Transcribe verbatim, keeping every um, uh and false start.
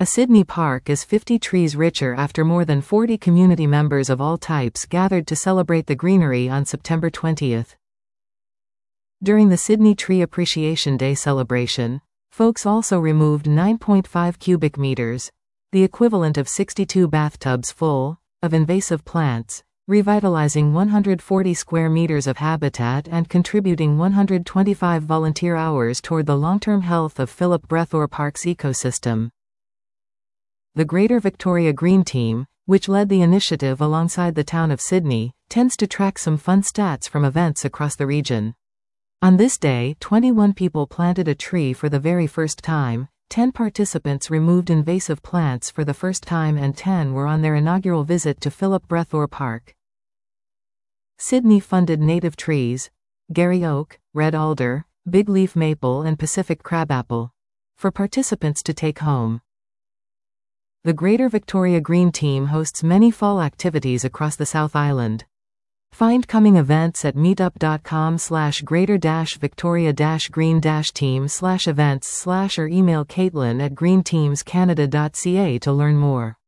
A Sydney park is fifty trees richer after more than forty community members of all types gathered to celebrate the greenery on September twentieth. During the Sydney Tree Appreciation Day celebration, folks also removed nine point five cubic meters, the equivalent of sixty-two bathtubs full, of invasive plants, revitalizing one hundred forty square meters of habitat and contributing one hundred twenty-five volunteer hours toward the long-term health of Philip Brethore Park's ecosystem. The Greater Victoria Green Team, which led the initiative alongside the town of Sydney, tends to track some fun stats from events across the region. On this day, twenty-one people planted a tree for the very first time, ten participants removed invasive plants for the first time and ten were on their inaugural visit to Philip Brethore Park. Sydney funded native trees, Garry Oak, Red Alder, Big Leaf Maple and Pacific Crabapple, for participants to take home. The Greater Victoria Green Team hosts many fall activities across the South Island. Find coming events at meetup.com slash greater dash victoria dash green dash team slash events slash or email Caitlin at greenteamscanada dot c a to learn more.